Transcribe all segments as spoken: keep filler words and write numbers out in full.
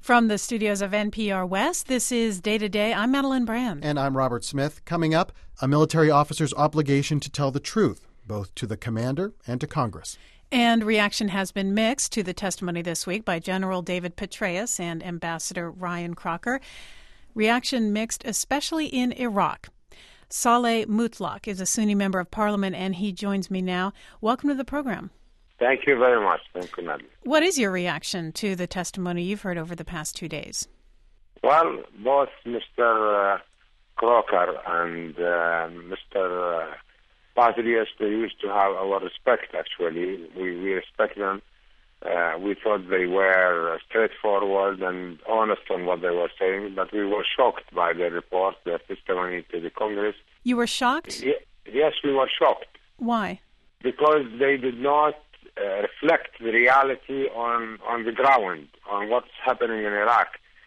From the studios of N P R West, this is Day to Day. I'm Madeline Brand. And I'm Robert Smith. Coming up, a military officer's obligation to tell the truth, both to the commander and to Congress. And reaction has been mixed to the testimony this week by General David Petraeus and Ambassador Ryan Crocker. Reaction mixed especially in Iraq. Saleh Mutlaq is a Sunni member of parliament, and he joins me now. Welcome to the program. Thank you very much. Thank you, Madeline. What is your reaction to the testimony you've heard over the past two days? Well, both Mister Uh, Crocker and uh, Mister Uh, Petraeus, they used to have our respect, actually. We, we respect them. Uh, we thought they were straightforward and honest on what they were saying, but we were shocked by their report, their testimony to the Congress. You were shocked? Ye- yes, we were shocked. Why? Because they did not uh, reflect the reality on, on the ground, on what's happening in Iraq.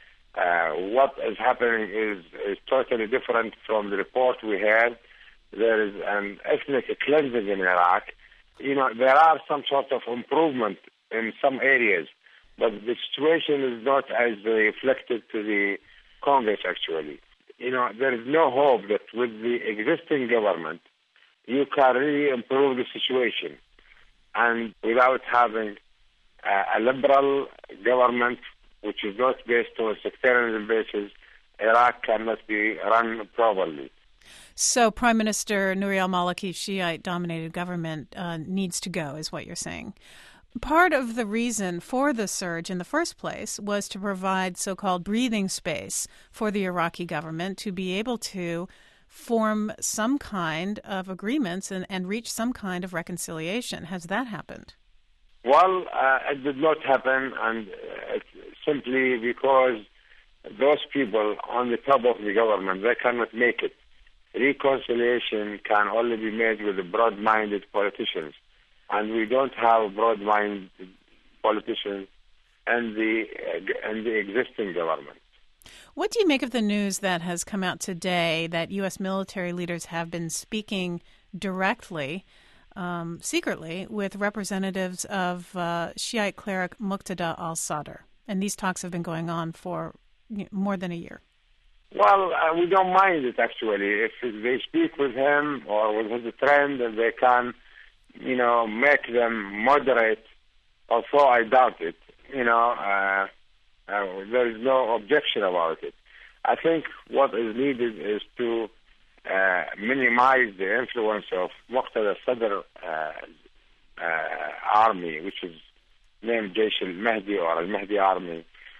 Uh, what is happening is, is totally different from the report we had. There is an ethnic cleansing in Iraq. You know, there are some sort of improvement in some areas, but the situation is not as reflected to the Congress, actually. You know, there is no hope that with the existing government, you can really improve the situation. And without having uh, a liberal government, which is not based on a sectarian basis, Iraq cannot be run properly. So Prime Minister Nouri al-Maliki's Shiite-dominated government uh, needs to go, is what you're saying. Part of the reason for the surge in the first place was to provide so-called breathing space for the Iraqi government to be able to form some kind of agreements and, and reach some kind of reconciliation. Has that happened? Well, uh, it did not happen, and uh, simply because those people on the top of the government, they cannot make it. Reconciliation can only be made with the broad-minded politicians, and we don't have broad-minded politicians in the, uh, in the existing government. What do you make of the news that has come out today that U S military leaders have been speaking directly, um, secretly, with representatives of uh, Shiite cleric Muqtada al-Sadr? And these talks have been going on for more than a year. Well, uh, we don't mind it, actually. If they speak with him or with his friend and they can, you know, make them moderate, although I doubt it, you know, uh, uh, there is no objection about it. I think what is needed is to uh, minimize the influence of Muqtada al-Sadr uh, uh, army, which is named Jaish al-Mahdi or al-Mahdi army,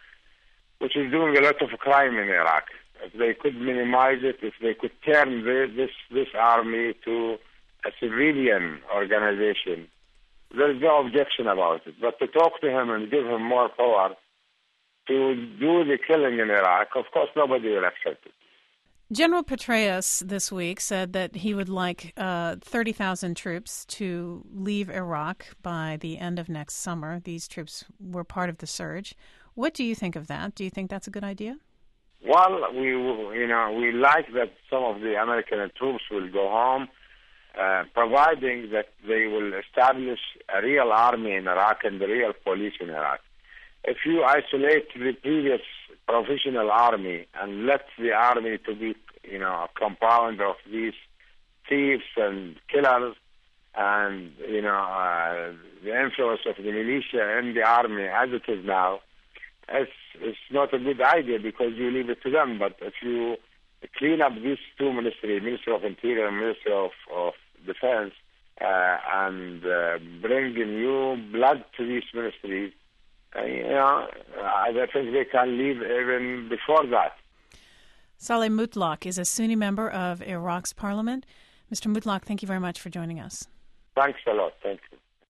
which is doing a lot of crime in Iraq. If they could minimize it, if they could turn the, this this army to a civilian organization, there is no objection about it. But to talk to him and give him more power to do the killing in Iraq, of course nobody will accept it. General Petraeus this week said that he would like uh, thirty thousand troops to leave Iraq by the end of next summer. These troops were part of the surge. What do you think of that? Do you think that's a good idea? Well, we you know we like that some of the American troops will go home, uh, providing that they will establish a real army in Iraq and the real police in Iraq. If you isolate the previous professional army and let the army to be, you know, a compound of these thieves and killers, and you know uh, the influence of the militia in the army as it is now, it's it's not a good idea because you leave it to them. But if you clean up these two ministries, Ministry of Interior and Ministry of, of Defense, uh, and uh, bring new blood to these ministries, uh, you know, I think they can leave even before that. Saleh Mutlaq is a Sunni member of Iraq's parliament. Mister Mutlaq, thank you very much for joining us. Thanks a lot. Thank you.